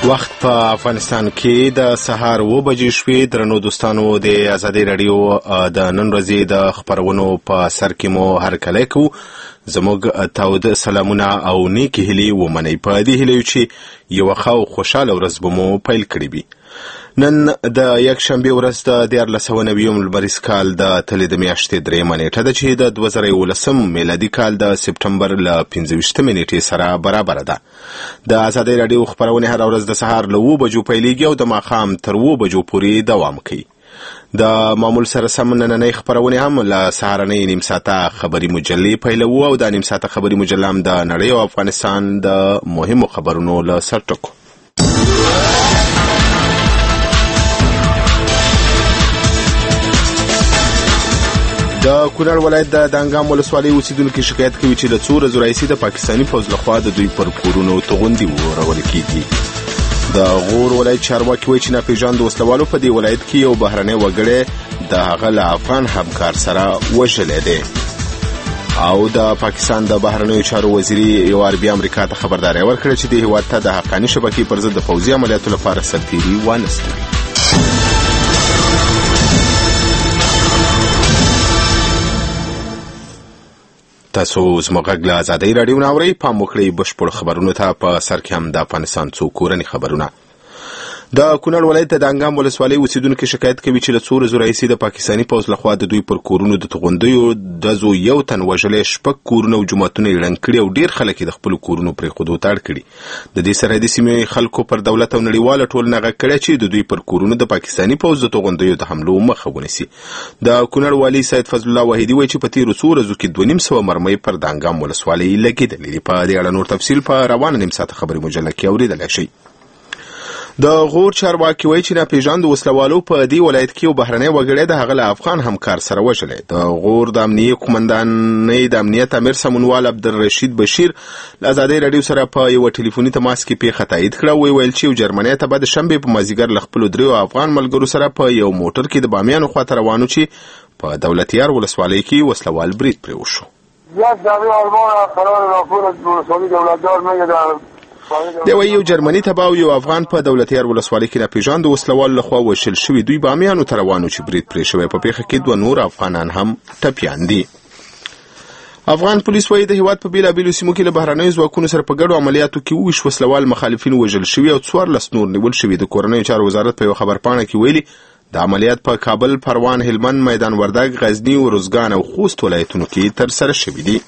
وخت په افغانستان کې د سهار 9 بجې شوې. درنو دوستانو، د آزادۍ رادیو د نن ورځې د خبرونو په سر کې مو هرکلی کوو. زموږ تاود سلامونه او نیکی هیلې ومنئ. په دې هیلې چې یوه ښه او خوشحاله ورځ به مو پیل کړې وي. نن د یکشنبې ورځ د 1490 لمریز کال د تلې د میاشتې 3 نیټه ده چې د 2019 میلادي کال د سپټمبر له 15 نیټې سره برابر ده. د آزادۍ رادیو خبرونه هر ورځ د سهار له 9 بجو پیلېږي او د ماښام تر 9 بجو پورې دوام کوي. د معمول سره سم نننۍ خبرونه هم له سهارنۍ نیم ساعته خبري مجلې پیلوو او د نیم ساعته خبري مجله هم د نړۍ او افغانستان د مهمو خبرونو له سرټکو. د کونړ ولایت د دانګام ولسوالۍ اوسیدونکو شکایت کوي چې له څو ورځو راهیسې د پاکستاني پوځ لخوا د دوی پر کورونو توغندي ورول کیږي. د غور ولایت چارواکي وایي چې ناپېژاندو وسلوالو په دې ولایت کې یو بهرنی وګړی د هغه له افغان همکار سره وژلی دی. او د پاکستان د بهرنیو چارو وزیري یو عربي امریکا ته خبرداری ورکړه چې د هیواد ته د حقاني شبکې پر ضد د پوځي عملیاتو لپاره سرتیري وانستوي. تاسو زموږ غږ له آزادۍ راډیو نه اورئ. پام وکړئ بشپړ خبرونو ته. په سر کې هم د افغانستان څو کورني خبرونه. د کونړ ولایت د دانګام ولسوالۍ اوسیدونکو شکایت کوي چې له څو ورځو راهیسې د پاکستاني پوځ لخوا د دوی پر کورونو د توغندیو ډزو یو تن وژلی، 6 کورونه او جوماتونه یې ړنګ کړي او ډېر خلک یې د خپلو کورونو پرېښودو ته اړ کړي. د دې سرحدي سیمې خلکو پر دولت او نړیواله ټولنه غږ کړی چې د دوی پر کورونو د پاکستاني پوځ د توغندیو د حملو مخه ونیسي. د کونړ والي سید فضل الله وحیدي وایي چې په تېرو څو ورځو کې 250 مرمۍ پر دانګام ولسوالۍ لګېدلې دي. په دې اړه نور تفصیل په روانه نیم ساعته خبري مجله کې اورېدلی شئ. د غور چارواکي وایي چې ناپېژاندو وسلوالو په دې ولایت کې یو بهرنی وګړی د هغه له افغان همکار سره وژلی. د غور د امنیې قومندانۍ د امنیت امیر سمونوال عبدالرشید بشیر له آزادۍ راډیو سره په یوه ټلیفوني تماس کې پیښه تایید کړه. ویل چې یو جرمنی ته به د شنبې په مازدیګر له خپلو 3 افغان ملګرو سره په یو موټر کې د بامیانو خواته روانو چې په دولتیار ولسوالۍ کې وسلوال برید پرې وشو. دی وایي یو جرمني تبع او یو افغان په دولتیار ولسوالۍ کې ناپېژاندو وسلوال لخوا وژل شوي. دوی بامیانو ته روانو چې برید پرې شوی. په پیښه کې 2 نور افغانان هم ټپیان دي. افغان پولیس وایي د هیواد په بیلابیلو سیمو کې له بهرنیو ځواکونو سره په ګډو عملیاتو کې 20 وسلوال مخالفین وژل شوي او 14 نور نیول شوي. د کورنیو چارو وزارت په یو خبرپاڼه کې ویلي د عملیات په کابل، پروان، هلمند، میدان وردګ، غزني، ارزګان او خوست ولایتونو کې ترسره شوي دي.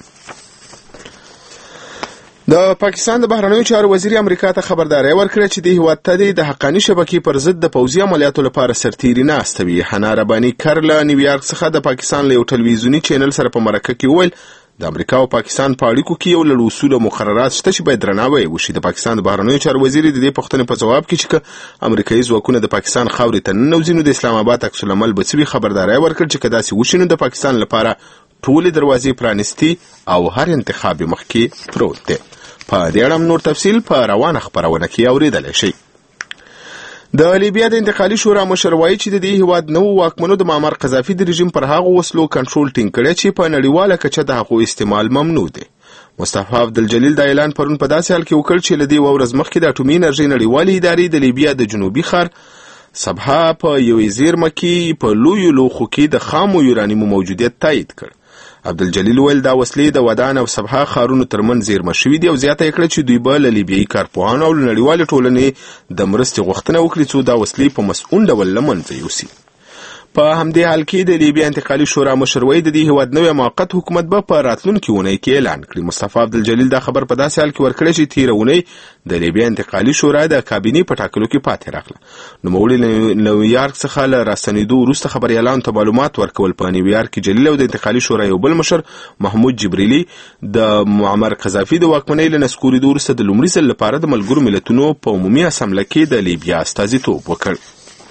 د پاکستان د بهرنیو چارو وزیر امریکا ته خبرداری ورکړه چې د هیواد ته د حقاني شبکې پر ضد د پوځي عملیاتو لپاره سرتیري نه استوي. حنا رباني کر له نیویارک څخه د پاکستان له یو ټلویزیوني چینل سره په مرکه کې وویل د امریکا او پاکستان په اړیکو کې یو لړ اصول او مقررات شته چې باید درناوی وشي. د پاکستان د بهرنیو چارو وزیر د دې پوښتنې په ځواب کې چې امریکایي ځواکونه د پاکستان خاورې ته ننوځي نو د اسلام آباد عکس العمل به څه وي، خبرداری ورکړ چې که داسې وشي نو د پاکستان لپاره ټولې دروازې پرانیستي او هر انتخاب مخکې پروت دی. په دې اړه نور تفصیل په روانه خبرونه کې اورېدلی شئ. د لیبیا د انتقالي شورا مشر وایي چې د دې هیواد نوو واکمنو د معمر قذافي د رژیم پر هغو وسلو کنټرول ټینګ کړی چې په نړیواله کچه د هغو استعمال ممنوع دی. مصطفی عبدالجلیل دا اعلان پرون په داسې حال کې وکړ چې له دې ورځ مخکې د اټومي انرژۍ نړیوالې ادارې د لیبیا د جنوبي ښار سبها په یوې زیرمه کې په لویو لوښو کې د خامو یورانیمو موجودیت تایید کړ. عبدالجلیل ویل دا وسلې د ودان او سبها ښارونو ترمنځ زیرمه شوي دي او زیاته یې کړه چې دوی به له لیبیایي کارپوهانو او له نړیوالې ټولنې د مرستې غوښتنه وکړي څو دا وسلې په مسؤل ډول له منځه یوسي. په همدې حال کې د لیبیا انتقالي شورا مشر وایي د دې هیواد نوی موقت حکومت به په راتلونکي اونۍ کې اعلان کړي. مصطفی عبدالجلیل دا خبر په داسې حال کې ورکړی چې تېره اونۍ د لیبیا انتقالي شورا د کابینې په ټاکلو کې پاتې راغله. نوموړي نیویارک څخه له راستنېدو وروسته خبریالانو ته معلومات ورکول. په نیویارک کې جلیل او د انتقالي شورا یو بل مشر محمود جبریلي د معمر قذافي د واکمنۍ له نسکورېدو وروسته د لومړي ځل لپاره د ملګرو ملتونو په عمومي اسامبله کې د لیبیا استازیتوب وکړ.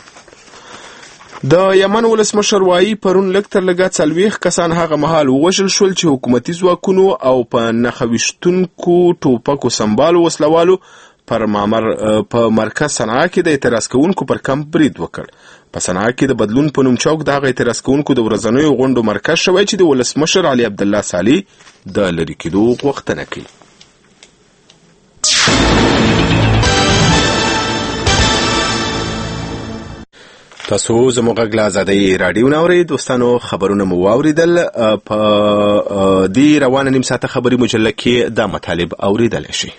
د یمن ولسمشر وایي پرون لږ تر لږه 40 کسان هغه مهال ووژل شول چې حکومتي ځواکونو او په نښه ویشتونکو ټوپکو سمبالو وسلوالو په مرکز صنعا کې د اعتراض کوونکو پر کمپ برید وکړ. په صنعا کې د بدلون په نوم چوک د هغه اعتراض کوونکو د ورځنیو غونډو مرکز شوی چې د ولسمشر علي عبدالله صالح د لرې کېدو غوښتنه کوي. تاسو زموږ غږ له آزادۍ راډیو نه اورئ. دوستانو خبرونه مو واوریدل. په دې روانه نیم ساعته خبري مجله کې دا مطالب اوریدلی شي.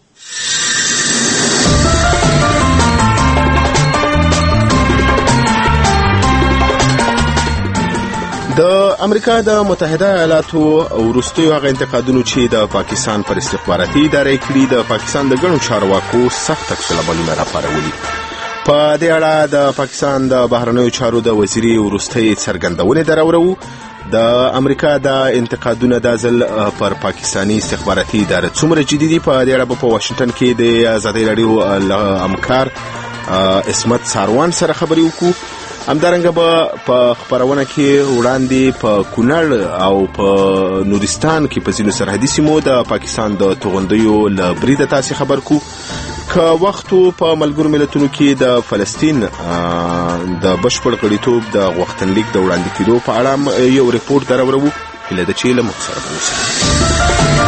د امریکا د متحده ایالاتو وروستیو هغه انتقادونو چې د پاکستان پر استخباراتي ادارې کړي د پاکستان د ګڼو چارواکو سخت عکس العملونه راپارولي. په دې اړه د پاکستان د بهرنیو چارو د وزیر وروستۍ څرګندونې دراورو. د امریکا د انتقادونه د ځل پر پاکستاني استخباراتي اداره څومره جدي دي، په دې اړه په واشنگټن کې د آزادۍ راډیو همکار اسمت ساروان سره خبرې وکړو. همدارنګه به په خبرونه کې وړاندې په کونړ او په نورستان کې په ځینو سرحدي سیمو د پاکستان د توغندیو له بریده تاسې خبر کو. که وختو په ملګرو ملتونو کې د فلسطین د بشپړ غړیتوب د غوښتنلیک د وړاندې کېدو په اړه یو ریپورت دراورو. هیله ده چې له موږ سره اوسئ.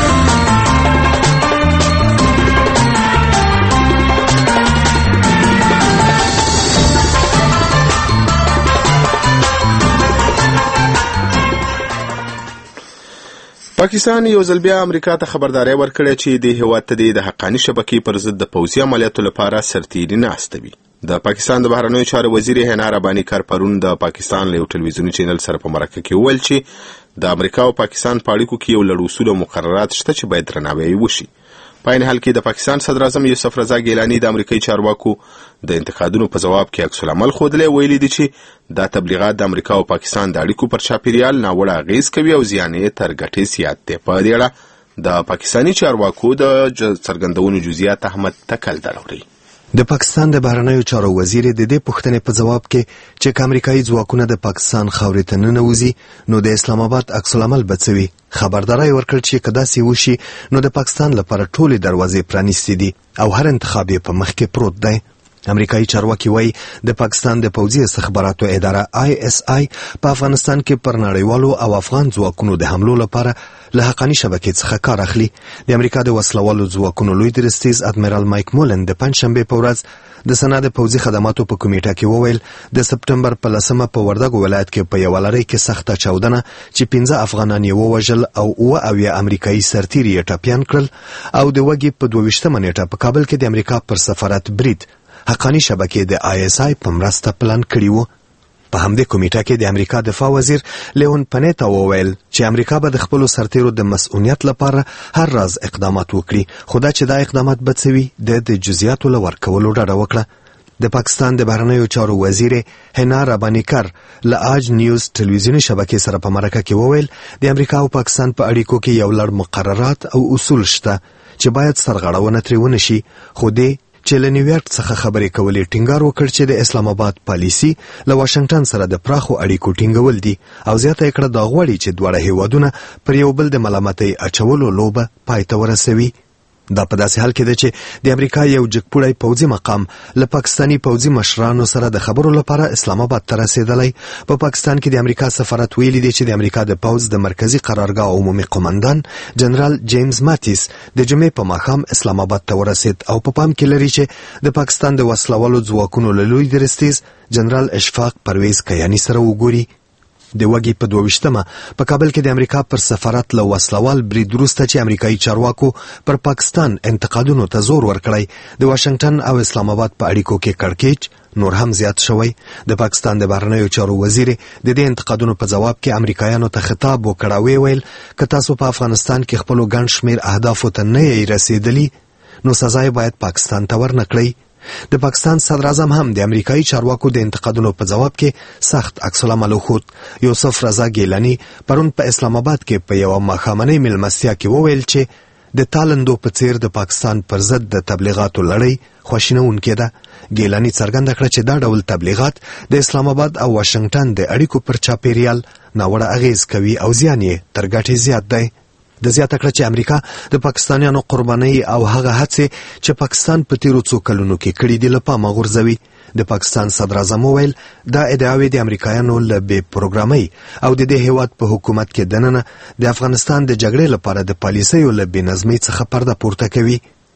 پاکستان یو ځل بیا امریکا ته خبرداري ورکړه چې د هیواد ته د حقاني شبکې پر ضد د پوځي عملیاتو لپاره سرتیري نه استوي. د پاکستان د بهرنیو چارو وزیر حنا رباني کار پرون د پاکستان له ټلویزیوني چینل سره په مرکه کې وویل چې د امریکا او پاکستان په اړیکو کې یو لړ اصول او مقررات شته چې باید درناوی وشي. په عین حال کې د پاکستان صدر اعظم یوسف رضا ګیلاني د امریکایي چارواکو د انتقادونو په جواب کې عکس العمل ښودلی. ویلي دي چې دا تبلیغات د امریکا او پاکستان د اړیکو پر چاپیریال ناوړه اغیز کوي او زیان یې تر ګټې زیات دی. په دې اړه د پاکستاني چارواکو د څرګندونو جزئیات احمد تکل دراوري. د پاکستان د بهرنیو چارو وزیر د دې پوښتنې په جواب کې چې امریکایي ځواکونه د پاکستان خاورې ته ننوځي نو د اسلام آباد عکس العمل بڅوي خبرداري ورکړ چې کدا سي وشي نو د پاکستان لپاره ټولې دروازې پرانیستې دي او هر انتخاب په مخ کې پروت دی. امریکایي چارواکي وایي د پاکستان د پوځي استخباراتو اداره ISI په افغانستان کې پر نړیوالو او افغان ځواکونو د حملو لپاره له حقاني شبکې څخه کار اخلي. د امریکا د وسلوالو ځواکونو لوی درستیز ادمیرال مایک مولن د پنځشنبه په ورځ د سنا د پوځي خدماتو په کمیټه کې وویل د سپټمبر په 10مه په وردګو ولایت کې په یو لړۍ کې سخته چاودنه چې 15 افغانان یې ووژل او 9 امریکایي سرتیري یې ټپیان کړل او د وګي په 22مه نیټه په کابل کې د امریکا پر سفارت برید حقاني شبکې د ISI په مرسته پلان کړی وو. په همدې کمیټه کې د امریکا دفاع وزیر لیون پنیتا وویل چې امریکا به د خپل سرتیرو د مسؤلیت لپاره هر راز اقدامات وکړي، خو دا چې دا اقدامات بڅوي د جزئیاتو لور کولو ډاډه وکړه. د پاکستان د بهرنیو چارو وزیر حنا رباني کار له آج نیوز ټلویزیونی شبکې سره په مرکه کې وویل د امریکا او پاکستان په اړیکو کې یو لړ مقررات او اصول شته چې باید سرغړونه ترې ونشي، خو دې چې له نیویارک څخه خبرې کولې ټینګار وکړ چې د اسلام آباد پالیسي له واشنگټن سره د پراخو اړیکو ټینګول دي او زیاته کړه دا غواړي چې دواړه هیوادونه پر یو بل د ملامتۍ اچولو لوبه پای ته ورسوي. دا په داسې حال کې ده چې د امریکا یو جګپوړی پوځي مقام له پاکستاني پوځي مشرانو سره د خبرو لپاره اسلام آباد ته رسیدلی. په پاکستان کې د امریکا سفارت ویلي دی چې د امریکا د پوځ د مرکزی قرارګاه عمومي قومندان جنرال جیمز ماتیس د جمعې په ماښام اسلام آباد ته ورسید او په پام کې لري چې د پاکستان د وسلوالو ځواکونو له لوی درستیز جنرال اشفاق پرویز کیانی سره وګوري. د وګي په 22مه په کابل کې د امریکا پر سفارت له وسلوال برید وروسته چې امریکایي چارواکو پر پاکستان انتقادونو ته زور ورکړی د واشنگټن او اسلام آباد په اړیکو کې کړکېچ نور هم زیات شوی. د پاکستان د بهرنیو چارو وزیر د دې انتقادونو په جواب کې امریکایانو ته خطاب وکړ او ویل که تاسو په افغانستان کې خپل ګڼ شمیر اهدافو ته نه یې رسیدلی نو سزا یې باید پاکستان ته ورنکړئ. د پاکستان صدر اعظم هم د امریکایي چارواکو د انتقادونو په جواب کې سخت عکس العمل وښود. یوسف رضا ګیلاني پرون په اسلام آباد کې په یو ماښامنۍ مېلمستیا کې وویل چې د تالندو په څیر د پاکستان پر ضد د تبلیغاتو لړۍ خواشینونکې ده. ګیلاني څرګنده کړه چې دا ډول تبلیغات د اسلام آباد او واشنگټن د اړیکو پر چاپیریال ناوړه اغیز کوي او زیان یې تر ګټې زیات دی. د زیاته کړه چې امریکا د پاکستانیانو قربانۍ او هغه هڅې چې پاکستان په تیرو څو کلونو کې کړي دي له پامه غورځوي. د پاکستان صدر اعظم وویل دا ادعاوې د امریکایانو له بې پروګرامۍ او د دې هیواد په حکومت کې دننه د افغانستان د جګړې لپاره د پالیسیو له بې نظمۍ څخه پرده پورته کوي.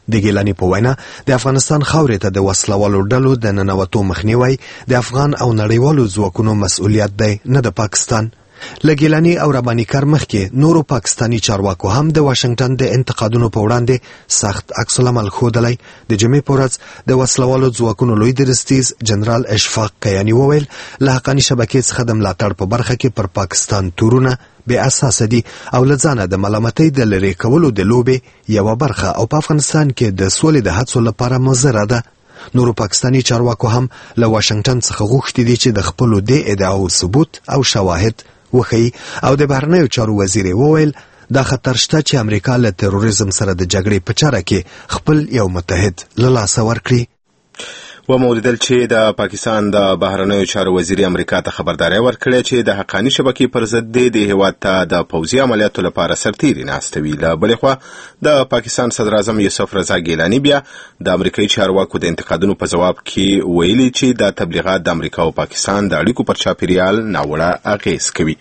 د ګیلانی په وینا د افغانستان خاورې ته د وسلوالو ډلو د ننوتو مخنیوي د افغان او نړیوالو ځواکونو مسؤلیت دی، نه د پاکستان. لګیلانی او ربانی کار مخکې نورو پاکستانی چارواکو هم د واشنگټن د انتقادونو په وړاندې سخت عکس العمل ښودلی. د جمعې په ورځ د وسلوالو ځواکونو لوی درستیز جنرال اشفاق کیانی وویل له حقاني شبکې څخه د ملاتړ په برخه کې پر پاکستان تورونه بې اساسه دي او له ځانه د ملامتۍ د لرې کولو د لوبې یوه برخه او په افغانستان کې د سولې د هڅو لپاره مضره ده. نورو پاکستانی چارواکو هم له واشنگټن څخه غوښتي دي چې د خپلو دې ادعاو ثبوت او شواهد وخی او د بهرنیو چارو وزیر وویل دا خطر شته چې امریکا له تروریزم سره د جګړې په چاره کې خپل یو متحد له لاسه ورکړي. و مولیدل چې د پاکستان د بهرنیو چارو وزیر امریکا ته خبرداري ورکړه چې د حقاني شبکې پر ضد د هیواد ته د پوځي عملیاتو لپاره سرتیري ناستوي. له بلې خوا د پاکستان صدر اعظم یوسف رضا ګیلانی بیا د امریکایي چارواکو د انتقادونو په جواب کې ویلي چې د تبلیغات د امریکا او پاکستان د اړیکو پر چاپیریال ناوړه اغیز کوي.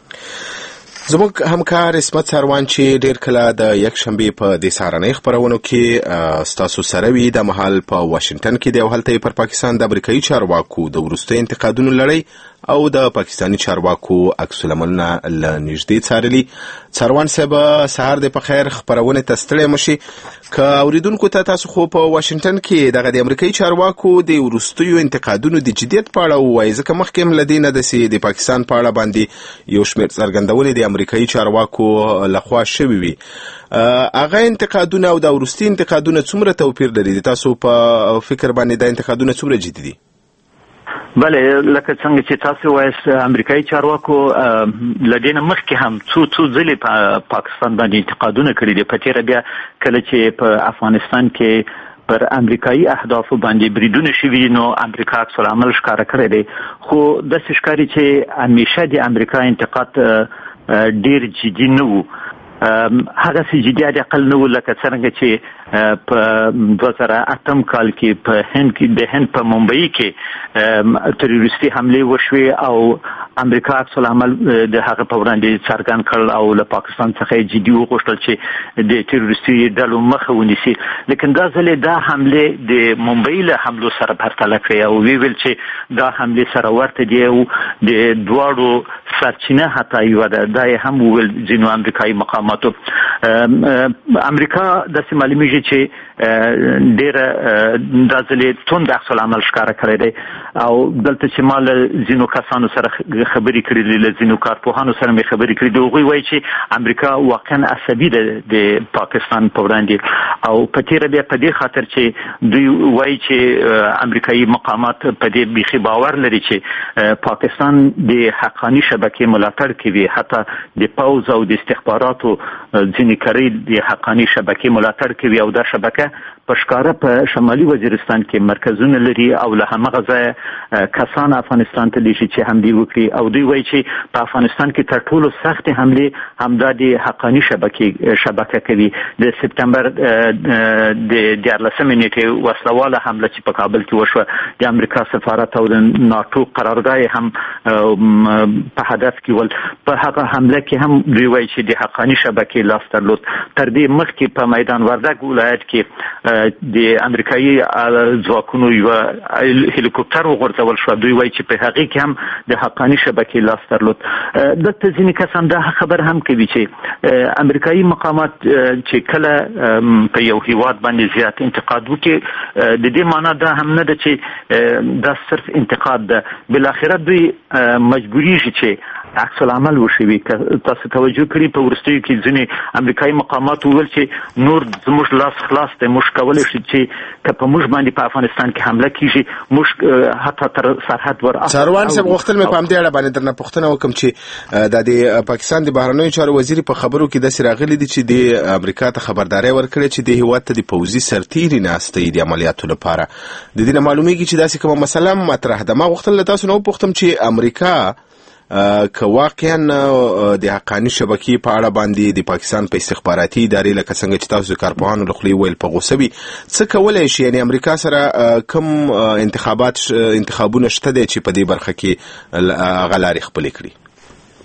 زموږ همکار اسمت سروان چې ډیر کله د یک شنبې په دې سهارنۍ خبرونو کې ستاسو سره وي د مهال په واشنگټن کې د هلته پر پاکستان د امریکایي چارواکو د وروستي انتقادونو لړۍ او د پاکستانی چارواکو عکس العملونه له نږدې څارلي. سروان صاحب سهار د په خیر خبرونه ته ستړی مشي که اوریدونکو ته تاسو خو په واشنگټن کې دغه د امریکایي چارواکو د وروستیو انتقادونو د جدیت په اړه وایي، ځکه مخکې هم لدینه د پاکستان په اړه باندې یو شمېر څرګندونې د امریکایي چارواکو لخوا شوي وي. هغه انتقادونه او د وروستي انتقادونه څومره توپیر لري؟ تاسو په فکر باندې د انتقادونه څومره جدي دي؟ بله، لکه څنګه چې تاسو وایست امریکایي چارواکو لدینه مخکې هم څو ځلې په پاکستان باندې انتقادونه کړي دي. په تیره بیا کله چې په افغانستان کې پر امریکایي اهدافو باندې بریدونه شوي نو امریکا عکس العمل ښکاره کړی دی، خو داسې ښکاري چې همیشه د امریکا انتقاد ډیر جدي نه و. هغه سي جدي د اقل نه و لکه څنګه چې په 2008 کال کې په هند کې د هند په ممبئی کې تروریستي حمله وشوه او امریکا عکس العمل د هغه په وړاندې څرګند کړل او له پاکستان څخه جدي وغوښتل چې د تروریستي ډلو مخه ونیسي. لیکن دا ځل دا حمله د ممبئی له حملو سره پرتله کړې او ویل چې دا حمله سره ورته دی او د دواړو سرچینه حتی یو دا هم ویل ځینو امریکایي مقاماتو. امریکا د معلومیږي چې ډېر د ځلې توند عکس العمل ښکاره کړی دی او دلته چې ما له ځینو کسانو سره خبرې کړې دي، له ځینو کارپوهانو سره مې خبرې کړې دي، هغوی وایي چې امریکا واقعا عصبي ده د پاکستان په وړاندې او په تیره بیا په دې خاطر چې دوی وایي چې امریکایي مقامات په دې بیخي باور لري چې پاکستان د حقاني شبکې ملاتړ کوي، حتی د پوځ او د استخباراتو ځینې کړۍ د حقاني شبکې ملاتړ کوي او دا شبکه په ښکاره په شمالي وزیرستان کې مرکزونه لري او له همغه ځایه کسان افغانستان ته لیږي چې حملې وکړي او دوی وایي چې په افغانستان کې تر ټولو سختې حملې همدا د حقاني شبکه کوي. د سپتمبر د 14 نیټې وسلواله حمله چې په کابل کې وشوه د امریکا سفارت او د ناتو قرارګاه هم په هدف کې ول. په هغه حمله کې هم دوی وایي چې د حقاني شبکې لاس درلود. تر دې مخکې په میدان وردګ ولایت کې د امریکایي ځواکونو یو هلیکوپټر وغورځول شو. دوی وایي چې په هغې کې هم د حقاني شبکې لاس درلود. دلته ځینې کسان دا خبر هم کوي چې امریکایي مقامات چې کله په یو هیواد باندې زیات انتقاد وکړي د دې معنا دا هم نه ده چې دا صرف انتقاد ده، بالاخره دوی مجبوریږي چې عکس العمل وشوي. تاسو توجه کړئ په وروستیو کې ځینې امریکایي مقامات وویل چې نور زموږ لاس خلاص دی، موږ کولی شو چې که په موږ باندې په افغانستان کې حمله کیږي موږ حتی تر سرحد ور سروان صاحب غوښتل مې په همدې اړه باندې درنه پوښتنه وکړم چې د پاکستان د بهرنیو چارو وزیر په خبرو کې داسې راغلي دي چې د امریکا ته خبرداري ورکړې چې د هیواد ته د پوځي سرتیري ناستوي د عملیاتو لپاره. د دې نه معلومیږي چې داسې کومه مسله مطرح ده. ما غوښتل له تاسو نه وپوښتم چې امریکا که واقعا د حقاني شبکې په اړه باندې د پاکستان په استخباراتي ادارې لکه څنګه چې تاسو کارپوهانو له خولې ویل په غوسه وي، څه کولی شي؟ یعنې امریکا سره کوم انتخابونه شته دی چې په دې برخه کې هغه لارې خپلې کړي؟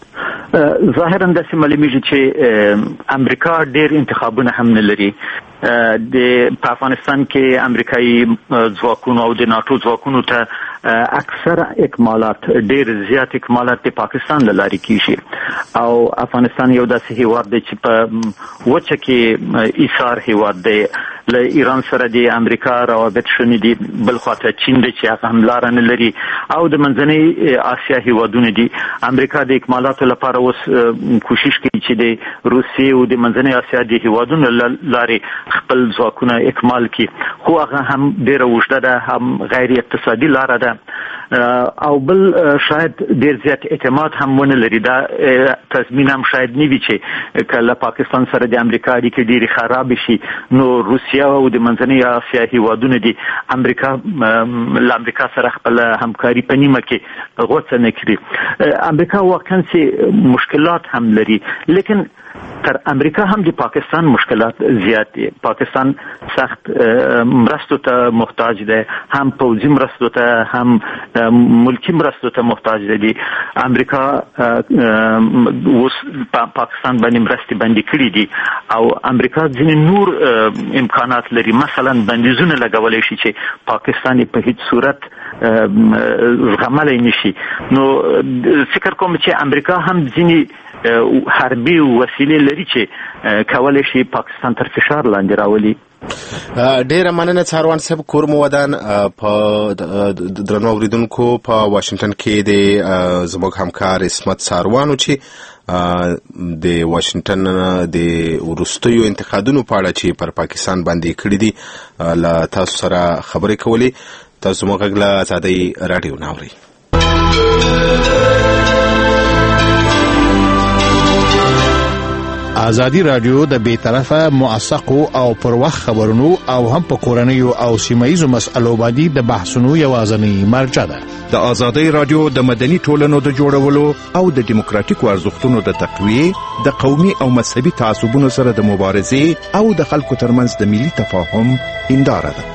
ظاهرا داسې معلومیږي چې امریکا ډېر انتخابونه هم نه لري. په افغانستان کې امریکایي ځواکونو او د ناتو ځواکونو ته اکثر اکمالات ډېر زیات اکمالات د پاکستان له لارې کیږي او افغانستان یو داسې هیواد دی چې په وچه کې ایثار هیواد دی. له ایران سره د امریکا روابط شونې دي، بل خواته چین دی چې هغه هم لاره نه لري او د منځنۍ اسیا هیوادونه دي. امریکا د اکمالاتو لپاره اوس کوشش کوي چې د روسیې او د منځنۍ اسیا د هیوادونو لارې خپل ځواکونه اکمال کړي، خو هغه هم ډېره اوږده ده، هم غیر اقتصادي لاره ده او بل شاید ډېر زیات اعتماد هم ونه لري. دا تضمین هم شاید نه وي چې کله پاکستان سره د امریکا اړیکې ډېرې خراب شي نو روسیه او د منځنۍ اسیا هیوادونه دي له امریکا سره خپل همکاري په نیمه کې غوڅه نه کړي. امریکا واقعا چې مشکلات هم لري، لیکن تر امریکا هم د پاکستان مشکلات زیات دي. پاکستان سخت مرستو ته محتاج دی، هم پوځي مرستو ته هم ملکی مرستو ته محتاج دی. امریکا اوس پاکستان باندې مرستې بندي کړې دي او امریکا ځینې نور امکانات لري، مثلا بندیزونه لګولی شي چې پاکستان په هیڅ صورت زغملی نشي. نو فکر کوم چې امریکا هم ځینې حربي وسیلې لري چې کولی شي پاکستان تر فشار لاندې راولي. ډیره مننه څاروان صاحب. کور مو ودان. په درنو اوریدونکو په واشنگټن کې د زموږ همکار اسمت څاروانو چې د واشنگټن د وروستیو انتقادونو په اړه چې پر پاکستان باندې کړي دي له تاسو سره خبرې کولې. تاسو موږ غږ له آزادۍ راډیو نه اورئ. آزادی رادیو د بیطرفه موثقو او پر وخت خبرونو او هم په کورنیو او سیمایي مسألو باندې د بحثونو یوازینی مرجع ده. د آزادی رادیو د مدني ټولنو د جوړولو او د دیموکراتیکو ارزښتونو د تقویې، د قومي او مذهبي تعصبونو سره د مبارزې او د خلکو ترمنځ د ملي تفاهم هنداره ده.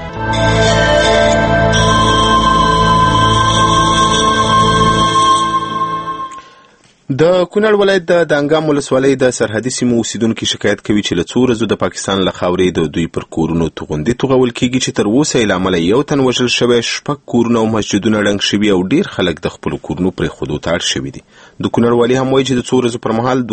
د کونړ ولایت د دانګام ولسوالۍ د سرحدي سیمو اوسیدونکو شکایت کوي چې له څو ورځو د پاکستان له خاورې د دوی پر کورونو توغندي توغول کیږي چې تر اوسه یې له امله یو تن وژل شوی، 6 کورونه او مسجدونه ړنګ شوي او ډیر خلک د خپلو کورونو پرېښودو ته اړ شوي دي. د کونړ والي هم وایي چې د څو ورځو پر مهال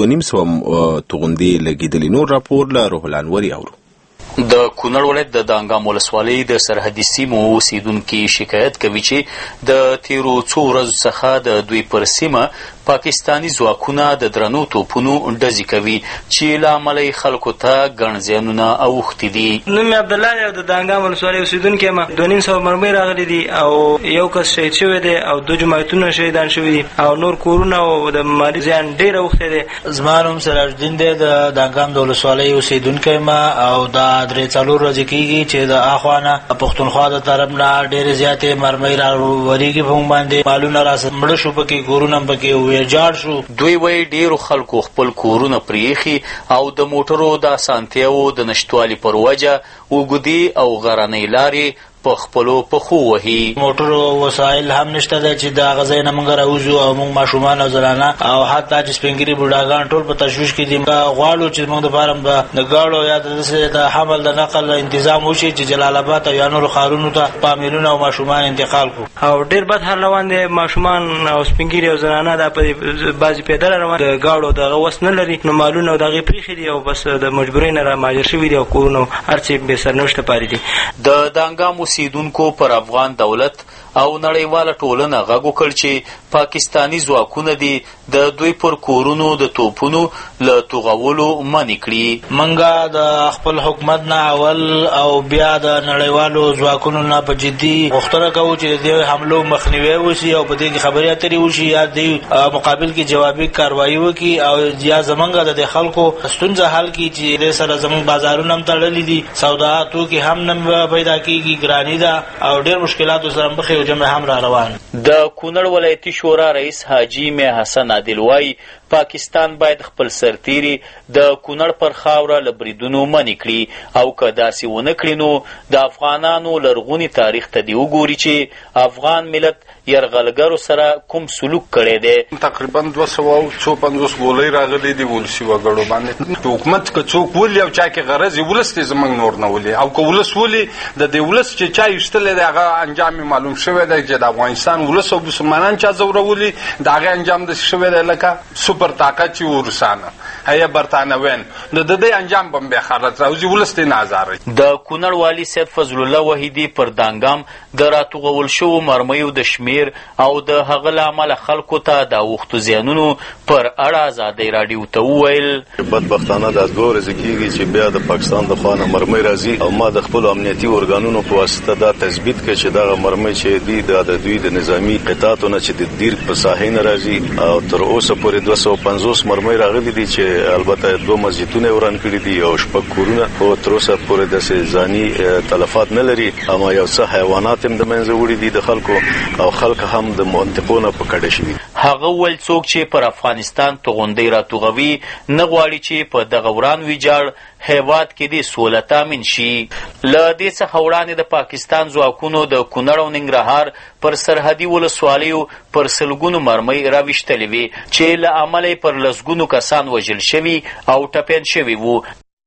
250 توغندي لګېدلې. نور راپور له روح الانوري اورو. د کونړ ولایت د دانګام ولسوالۍ د سرحدي سیمو اوسیدونکي شکایت کوي چې د تیرو څو ورځو څخه د دوی پر سیمه پاکستانی ځواکونه د درنو توپونو ډزې کوي چې له امله یې خلکو ته ګڼ زیانونه اوښتي دي. نوم مې عبدالله دی او د دانګام ولسوالۍ اوسیدونکی یم. 250 مرمۍ راغلي دي او یو کس شهید شوی دی او 2 جماعتونه شهیدان شوي دي او نور کورونه او د مالي زیان ډېر اوښتی دی. زما نوم سراج الدین دی، د دانګام د ولسوالۍ اوسیدونکی یم او دا 3-4 ورځې کېږي چې د اخوانه پښتونخوا د طرف نه ډېرې زیاتې مرمۍ راورېږي په موږ باندې. مالونه راسره مړه شو، پکې کورونه هم پکې ویجاړ شو. دوی وایي ډېرو خلکو خپل کورونه پرېښي او د موټرو د اسانتیاوو د نشتوالي پر وجه اوږدې او غرنۍ لارې په خپلو پښو وهي. موټرو وسایل هم نشته دی چې د هغه ځای نه موږ راوځو او موږ ماشومان او زنانه او حتی چې سپینګري بوډاګان ټول په تشویش کې دي. غواړو چې موږ دپاره د ګاړو یا د حمل د نقل تنظیم وشي چې جلال آباد او یا نورو ښارونو ته فامیلونه او ماشومان انتقال کړو. او ډېر بد حال روان دی. ماشومان او سپینګري او زنانه دا په بعضې پیدله روان د ګاړو دغه وس نه لري، نو مالونه او د هغې پرېښي دي او بس د مجبورۍ نه رامهاجر شوي دي او کورونه هر څه بې سرنوشته پاتې دي. د دانګام اوسیدونکو پر افغان دولت او نړیواله ټولنه غږ وکړ چې پاکستانی ځواکونه دي د دوی پر کورونو د توپونو له توغولو منع کړي. منګه د خپل حکومت نه اول او بیا د نړیوالو ځواکونو نه په جدي غوښتنه کوو چې د دې حملو مخنیوی وشي او په دې کې خبرې اترې وشي یا د مقابل کې جوابي کاروایي وکړي او یا زمونږ د خلکو ستونزه حل کړي چې دې سره زمونږ بازارونه هم تړلي دي، سودا توکي هم نه پیدا کېږي، ګراني ده او ډېر مشکلاتو سره مخ یو جمع هم را روان. د کونړ ولایتي شورا رئیس حاجی مې حسن عادل وایي پاکستان باید خپل سرتیري د کونړ پر خاوره له بریدونو منع کړي او که داسې ونه کړي نو د افغانانو لرغوني تاریخ ته دې وګوري چې افغان ملت یرغلګرو سره کوم سلوک کړی دی. تقریبا 250 ګولۍ راغلي دي ولسي وګړو باندې. حکومت که څوک ولي او چا کې غرض یې ولس دی زموږ نور نه ولي، او که ولس ولي د دې ولس چې چا ایستلی دی هغه انجام معلوم شوی دی چې د افغانستان ولس او مسلمانان چا ځورولي د هغې انجام داسې شوی دی لکه سوپر طاقت چې روسانه یا برطانویان د دې انجام به هم بیا خارت راوځي، ولس دی نه ازاروي. د کونړ والي سید فضل الله وحیدي پر دانګام د راتوغول شوو مرمیو د شمیر او د هغه له امله خلکو ته د اوښتو زیانونو پر اړه ازادۍ راډیو ته وویل بدبختانه دا 2 ورځې کېږي چې بیا د پاکستان د خوا نه مرمۍ راځي او ما د خپلو امنیتي ارګانونو په واسطه دا تثبیت کړ چې دغه مرمۍ چې دي د دوی د نظامي قطعاتو نه چې د دیر په ساحې نه راځي او تر اوسه پورې 250 مرمۍ راغلي دي چې البته 2 مسجدونه وران کړي دي او 6 کورونه او تر اوسه پورې داسې ځاني تلفات نه لري، اما یو څه حیوانات هم د منځه وړي دي د خلکو او خلک هم د منطقونو په کډه شوي. هغه وویل څوک چې پر افغانستان توغندۍ راتوغوي نه غواړي چې په دغه وران ویجاړ هیواد کې دې سوله تامین شي. له دې څخه وړاندې د پاکستان ځواکونو د کونړ او ننګرهار پر سرحدي ولسوالیو پر سلګونو مرمۍ راویشتلې وې چې له امله پر لسګونو کسان وژل شوي او ټپیان شوي وو.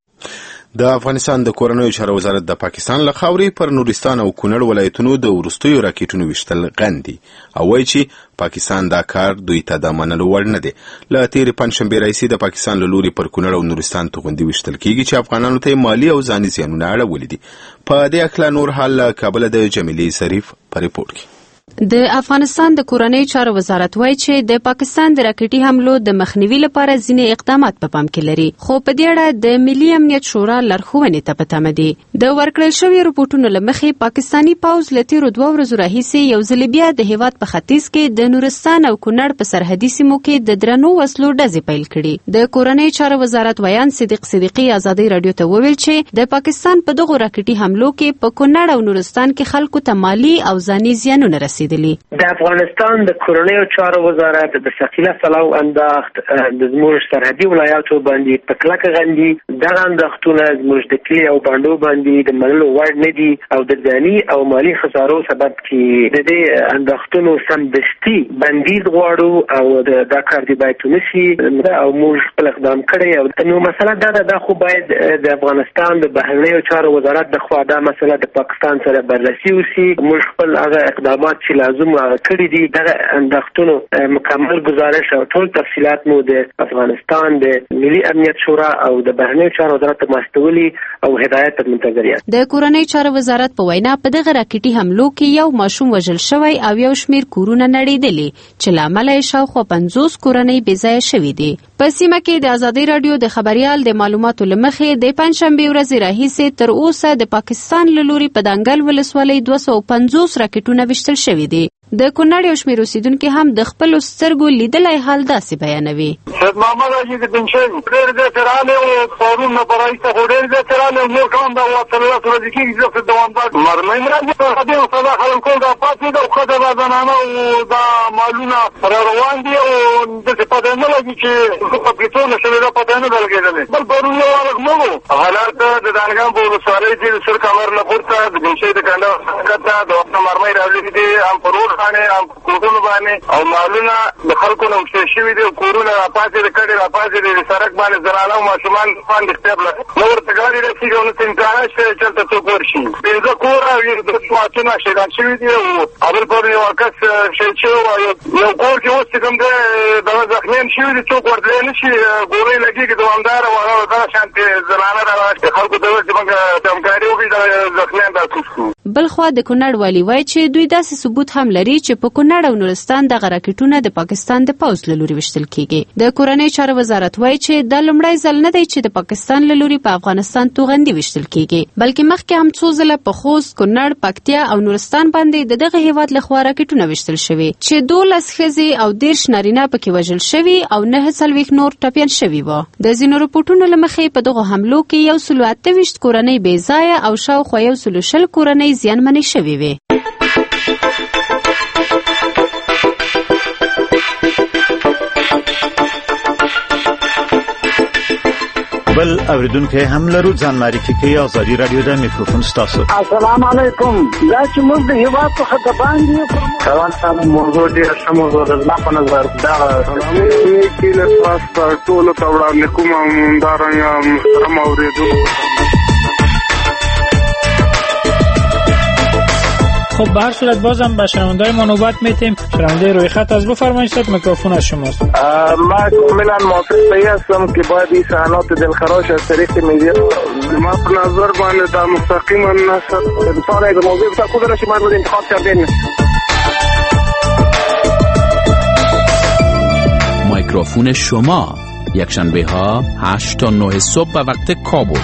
د افغانستان د کورنیو چارو وزارت د پاکستان له خاورې پر نورستان او کونړ ولایتونو د وروستیو راکټونو ویشتل غندي او وایي چې پاکستان دا کار دوی ته د منلو وړ نه دی. له تېرې پنجشنبې راهیسې د پاکستان له لوري پر کونړ او نورستان توغندي ویشتل کیږي چې افغانانو ته مالي او ځاني زیانونه اړولي دي. په دې اکله نور حال له کابله د جمیلې ظریف په ریپورټ کې. د افغانستان د کورنیو چارو وزارت وایي چې د پاکستان د راکټي حملو د مخنیوي لپاره ځینې اقدامات په پام کې لري، خو په دې اړه د ملي امنیت شورا لارښوونې ته په تمه دي. د ورکړل شویو رپورټونو له مخې پاکستاني پوځ له تېرو 2 ورځو راهیسې یو ځل بیا د هیواد په ختیځ کې د نورستان او کونړ په سرحدي سیمو کې د درنو وسلو ډزې پیل کړي. د کورنیو چارو وزارت ویان صدیق صدیقي ازادۍ راډیو ته وویل چې د پاکستان په دغو راکټي حملو کې په کونړ او نورستان کې خلکو ته مالي او ځاني زیانونه رسیدلي. د افغانستان د کورنیو چارو وزارت د ثقيله سلاو انداخت د زموږ سرحدي ولایاتو باندې په کلکه غندي. دغه انداختونه زموږ د کلي او بانډو باندې د منلو وړ نه دي او د ځاني او مالي خسارو سبب کې د دې انداختونو سمدستي بندیز غواړو او دا کار دی باید ونشي او موږ خپل اقدام کړی. نو مسله دا ده خو باید د افغانستان د بهرنیو چارو وزارت د خوا دا مسله د پاکستان سره بررسي وشي. موږ خپل هغه اقدامات چې لازم کړي دي دغه انداختونو مکمل گزارش او ټول تفصیلات مو د افغانستان د ملي امنیت شورا او د بهرنیو چارو وزارت مستولي او هدایت ته منتظر یاست. د کورنیو چارو وزارت په وینا په دغه راکټي حملو کې یو ماشوم وژل شوی او یو شمیر کورونه نړېدلي چې له امله یې شاوخوا 50 کورنۍ بېځایه شوي دي. په سیمه کې د ازادۍ راډیو د خبریال د معلوماتو له مخې د پنجشنبې ورځې راهیسې تر اوسه د پاکستان له لوري په دانګل ولسوالۍ 250 راکټونه ویشتل شوي دي. د کونړ یو شمېر اوسیدونکي هم د خپلو سترګو لیدلی حال داسې بیانوي. سید محمد حاجي د پنجشیر ډېر ځای راغلی او پرون نه په راهیسه خو ډېر ځای راغلی او نور کان دا څلور ورځې کېږي چې دوامدار مرمۍ هم راځي. سرحدي او ساده خلکو دا پاتې ده او ښځه دا زنانه او دا مالونه را روان دي او داسې پته نه لګي چې په پېټونه شوې دا پته نه ده لګېدلې. بل پرون یو هلک مړ و. حالات د دانګام په ولسوالۍ کې د سر کمر نه پورته د پنجشیر د کنډه ښکته د وخت مرمۍ راغلي دي هم په روډ کورونو باندې او مالونه د خلکو نه وشل شوي دي. کورونه راپاسې د کډې راپاسې د سړک باندې زنانه او ماشومان باندې اختیار لري. نو ورته ګاډي رسېږي او نو امکانات شته چې چېرته څوک ورشي. 15 کور او 2 سواتونه شیطان شوي دي او بل پر یو کس شهید شوی و. یو کور کې اوس چې کوم دی دغه زخمیان شوي دي څوک ورتلی نه شي. ګولۍ لګېږي دوامداره او دغه شانتې زنانه را خلکو ته وویل چې موږ همکاري وکړي دغه زخمیان راکوز کړو. بلخوا د کونړ والي وایي چې دوی داسې ثبوت هم لري چې په کونړ او نورستان دغه راکټونه د پاکستان د پوځ له لوري ویشتل کیږي. د کورنیو چارو وزارت وایي چې دا لومړی ځل نه دی چې د پاکستان له لوري په افغانستان توغندي ویشتل کیږي، بلکې مخکې هم څو ځله په خوست، کونړ، پکتیا او نورستان باندې د دغه هیواد لخوا راکټونه ویشتل شوي چې 12 ښځې او 10 نارینه پکې وژل شوي او 49 نور ټپیان شوي وو. د ځینو رپورټونو له مخې په دغو حملو کې 128 کورنۍ بې ځایه او شاوخوا 120 کورنۍ زیانمنې شوي وي. بل اوریدونکو هم لرو ځان معرفي کوي ازادي رادیو د میکروفون ستاسو. السلام علیکم. دا چې موږ د هیواد څخه د باندې سلام موضوع ډېره ښه موضوع ده. زما په نظر دا کې له تاسو ټولو ته وړاندې کوم همدارنګه محترم اوریدونکو. خب به هر صورت بازم به شنونده‌های ما نوبت میتیم. شنونده روی خط از بفرمایید، میکروفون از شماست. ما کاملا موافق هستم که باید این صحنات دلخراش از طریق میدیا ما په نظر باندې دا مستقیما نشد انسان یک موضوع بسیار خوب داره که باید انتخاب کردیم. میکروفون شما یکشنبه ها 8 تا 9 صبح به وقت کابل.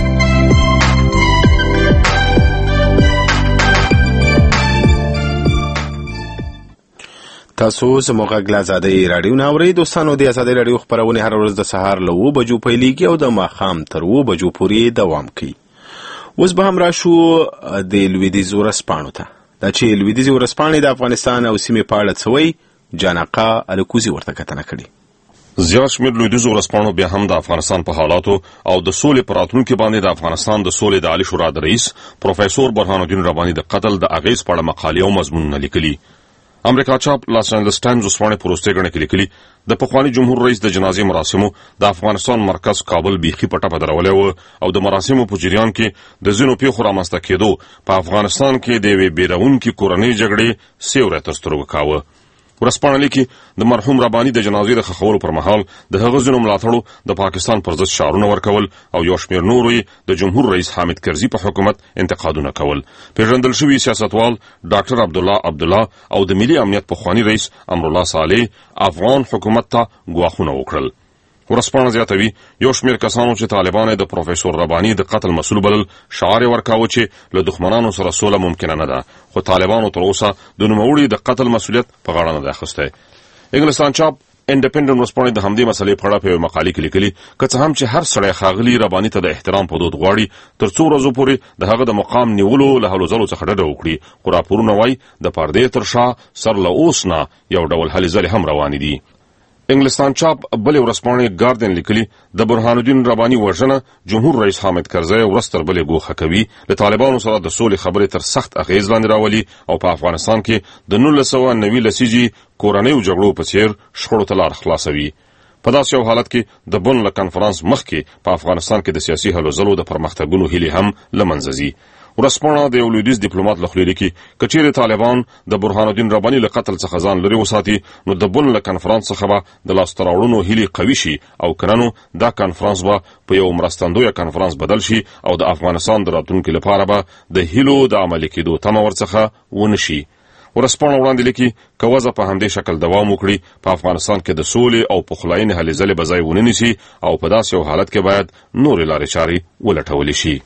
تاسو زموږ غږ له ازادۍ راډیو نه اورئ. دوستانو د ازادۍ راډیو خپرونې هر ورځ د سهار له 7 بجو پیلېږي او د ماښام تر 7 بجو پورې دوام کوي. اوس به هم راشو د لویدیځ ورځپاڼو ته. دا چې لویدیځې ورځپاڼې د افغانستان او سیمې په اړه څه وایي، جانقا الکوزي ورته کتنه کړې. زیات شمېر لویدیځو ورځپاڼو بیا هم د افغانستان په حالاتو او د سولې په راتلونکي باندې د افغانستان د سولې د عالي شورا د رئیس پروفیسور برهان الدین رباني د قتل د اغېز په اړه مقالې او مضمونونه لیکلي. امریکا چاپ لاس انجلس ټایمز وسپانې په وروستۍ ګڼه کې لیکلي د پخواني جمهور رئیس د جنازې مراسمو د افغانستان مرکز کابل بیخي په ټپه درولی و او د مراسمو په جریان کې د ځینو پیښو رامنځته کېدو په افغانستان کې د یوې بیرونکې کورنۍ جګړې سیوری تر سترګو کاوه. ورځپاڼه لیکي د مرحوم رباني د جنازې د ښخولو پر مهال د هغه ځینو ملاتړو د پاکستان پر ضد شعارونه ورکول او یو شمېر نورو یې د جمهور رئیس حامد کرزي په حکومت انتقادونه کول. پیژندل شوي سیاستوال ډاکټر عبدالله او د ملي امنیت پخواني رئیس امرالله صالح افغان حکومت ته ګواښونه وکړل. ورځپاڼه زیاتوي یو شمېر کسانو چې طالبان د پروفیسور رباني د قتل مسؤل بلل شعار یې ورکاوه چې له دښمنانو سره سوله ممکنه نه ده، خو طالبانو تر اوسه د نوموړي د قتل مسؤلیت په غاړه نه دی اخیستی. انګلستان چاپ انډیپندنت ورځپاڼې د همدې مسلې په اړه په یوه مقالې کې لیکلي که څه هم چې هر سړی ښاغلي رباني ته د احترام په دود غواړي تر څو ورځو پورې د هغه د مقام نیولو له هلو ځلو څخه ډډه وکړي، خو راپورونه وایي د پردې تر شا سر له اوس نه یو ډول هلې ځلې هم روانې دي. انګلستان چاپ بلې ورځپاڼې ګاردین لیکلي د برهان الدین رباني وژنه جمهور رئیس حامد کرزی ورځ تر بلې ګوښه کوي، له طالبانو سره د سولې خبرې تر سخت اغېز لاندې راولي او په افغانستان کې د 1990 لسیزې کورنیو جګړو په څېر شخړو ته لار خلاصوي. په داسې یو حالت کې د بن له کنفرانس مخکې په افغانستان کې د سیاسي هلو ځلو د پرمختګونو هیلې هم له منځه ځي. ورځپاڼه د یو لویدیځ ډیپلوماټ له خولې لیکي که چیرې طالبان د برهان الدین رباني له قتل څخه ځان لرې وساتي نو د بن له کنفرانس څخه به د لاسته راوړنو هیلې قوي شي او که نه نو دا کنفرانس به په یو مرستندویه کنفرانس بدل شي او د افغانستان د راتلونکي لپاره به د هیلو د عملي کېدو تمه ورڅخه ونه شي. ورځپاڼه وړاندې لیکي که وضع په همدې شکل دوام وکړي په افغانستان کې د سولې او پخلاینې هلې ځلې به ځای ونه نیسي او په داسې یو حالت کې باید نورې لارې چارې ولټولی شي.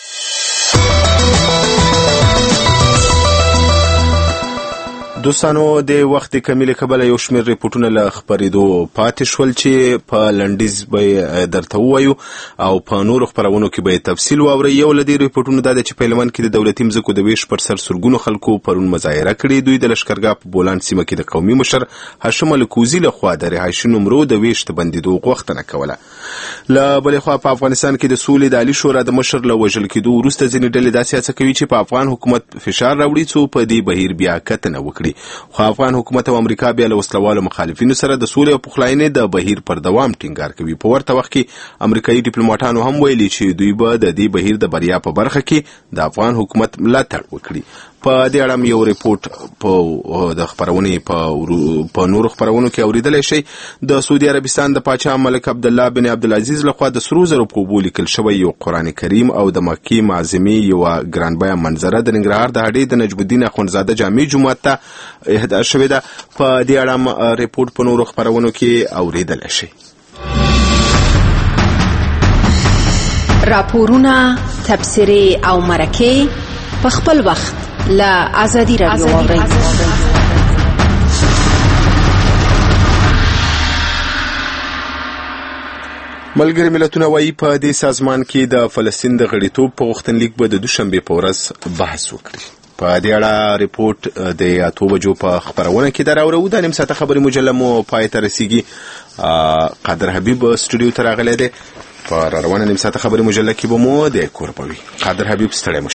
دوستانو د وخت کمی له کبله یو شمېر ریپورټونه له خپرېدو پاتې شول چې په لنډیز به درته ووایو او په نورو خپرونو کې به تفصیل واورئ. یو له دې ریپورټونو دا دی چې په هلمند کې د دولتي مځکو د ویش پر سر سلګونو خلکو پرون مظاهره کړې. دوی د لښکرګاه په بولان سیمه کې د قومي مشر هاشم الکوزي لخوا د رهایشي نمرو د ویش د بندېدو غوښتنه کوله. له بلې خوا په افغانستان کې د سولې د عالي شورا د مشر له وژل کېدو وروسته ځینې ډلې داسې هڅه کوي چې په افغان حکومت فشار راوړي څو په دې بهیر بیا کتنه وکړي، خو افغان حکومت او امریکا بیا له وسلوالو مخالفینو سره د سولې او پخلاینې د بهیر پر دوام ټینګار کوي. په ورته وخت کې امریکایي ډیپلوماټانو هم ویلي چې دوی به د دې بهیر د بریا په برخه کې د افغان حکومت ملاتړ وکړي. په دې اړه یو ریپورت په د خپرونې په نورو خپرونو کې اوریدلی شئ. د سعودي عربستان د پاچا ملک عبدالله بن عبدالعزیز لخوا د سرو زرو په اوبو لیکل شوی یو قرآن کریم او د مکې معظمې یوه ګرانبیه منظره د ننګرهار د هډې د نجم الدین اخوندزاده جامع جومات ته اهدا شوې ده. په دې اړه ریپورت په نورو خپرونو کې اوریدلی شئ. راپورونه، تبصرې او مرکې په خپل وخت له ازادي رادیو واورئ. ملګري ملتونه وایي په دې سازمان کې د فلسطین د غړیتوب په غوښتنلیک به د دوشنبې په ورځ بحث وکړي. په دې اړه ریپورت د 8 بجو په خپرونه کې دراوړو. د نیم ساعته خبري مجله مو پای ته رسیږي. قادر حبیب سټوډیو ته راغلی دی. په روانه نیم ساعته خبري مجله کې به مو د کورپوي قادر حبیب ستړی